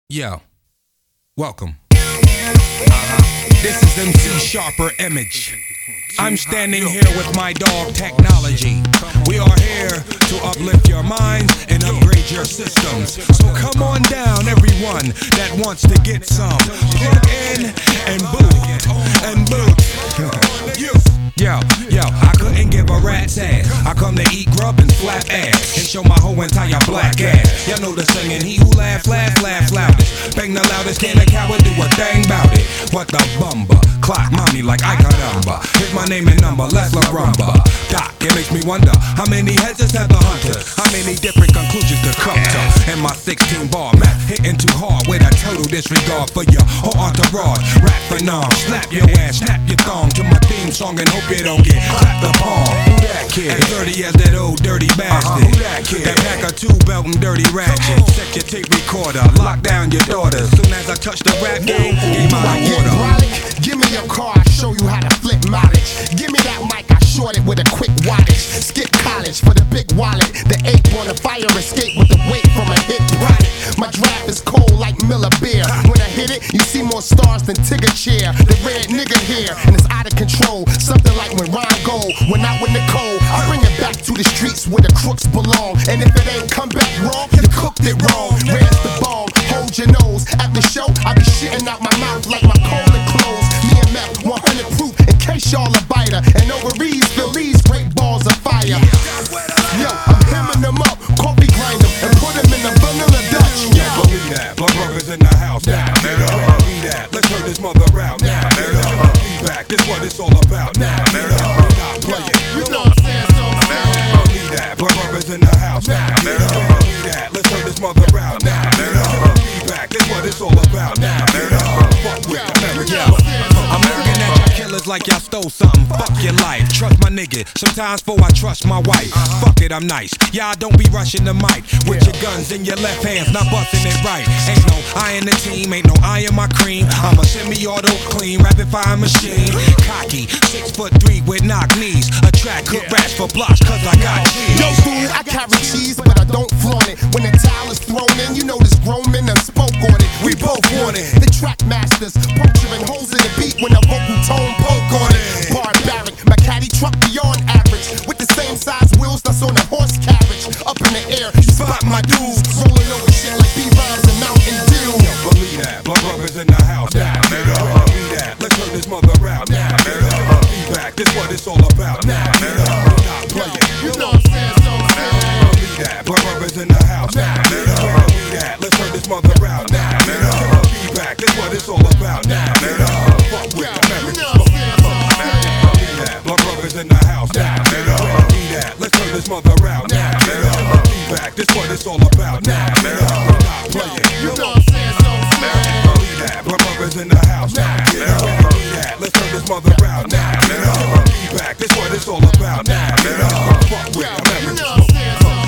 Yo, welcome. This is MC Sharper Image. I'm standing here with my dog Technology. We are here to uplift your minds and upgrade your systems. So come on down, everyone that wants to get some. Plug in and boot. Yo, I couldn't give a rat's ass. I come to eat grub and slap ass and show my whole entire black ass. Y'all know the saying, he who laughs loudest. Bang the loudest, can a coward do a thing bout it? What the bumba? Clock mommy like I got number. Here's my name and number, let's la rumba. Doc, it makes me wonder, how many heads has had the hunters? How many different conclusions to come to? And my 16 bar map hitting too hard with a total disregard for your whole entourage. Rap for nom, slap your ass, snap your thong to my theme song and hope you don't get clapped upon. Who that kid? As dirty as that old dirty bastard. Who that kid? That pack of 2 belt and dirty ratchet. Set your tape recorder, lock down your daughter. Soon as I touch the rap game, give my order. Give me your car, I show you how to flip mileage. Give me that mic, I short it with a quick wattage. Skip college for the big wallet. The ape on the fire escape with the weight from a hit product. My draft is cold like Miller beer. When I hit it, you see more stars than Tigger chair. The red nigga here, and it's out of control. Something like when Ron Gold went out with Nicole. I bring it back to the streets where the crooks belong. And if it ain't come back wrong, you cooked it wrong. Where's the bomb? Hold your nose. At the show, I be shitting out my mouth like my colon closed. Me and Meth, 100 proof in case y'all a biter. And ovaries fill these great balls of fire. Yo, I'm hemming them up, coffee grind them, and put them in the vanilla Dutch. Yo, believe that, blood brothers in the house now. Believe that, let's turn this mother out now. Be back, this what it's all about now. Not playing, You know what I'm saying, so believe that, blood brothers in the house now. Believe that, let's turn this mother out now. Be back, this what it's all about now. Fuck with America. I'm looking at y'all killers like y'all stole something. Fuck your life, trust my nigga. Sometimes before I trust my wife. Fuck it, I'm nice. Y'all don't be rushing the mic with your guns in your left hands, not busting it right. Ain't no I in the team, ain't no I in my cream. I'm a semi-auto clean, rapid fire machine. Cocky, 6'3" with knock knees. Attract good rats for blocks, cause I got cheese. Yo, fool, I carry cheese, but I don't flaunt it. When the towel is thrown in, you know this grown men done spoke on it. We both want it. The track masters, puncturing holes in the beat when the vocal tone poke on it. Barbaric, my caddy truck beyond average. With the same size wheels that's on a horse carriage. Up in the air, you spot my dudes. Rolling over shit like B-Vibes and Mountain Dew. Believe that, blood brothers in the house now. Believe that, let's turn this mother out now. Be back, this what it's all about now. Not playing, You know what I'm saying, so believe that, blood brothers in the house now. Believe that, let's turn this mother out now. Be back, this what it's all about now. Fuck with America. Believe that, blood brothers in the house now. Believe that, let's turn this mother out now. Be back, this what it's all about now. Not playing, You know what I'm saying, so believe that, blood brothers in the house now. Believe that, let's turn this mother out now. Be back, this what it's all about now. Fuck with You America. know what I'm saying, so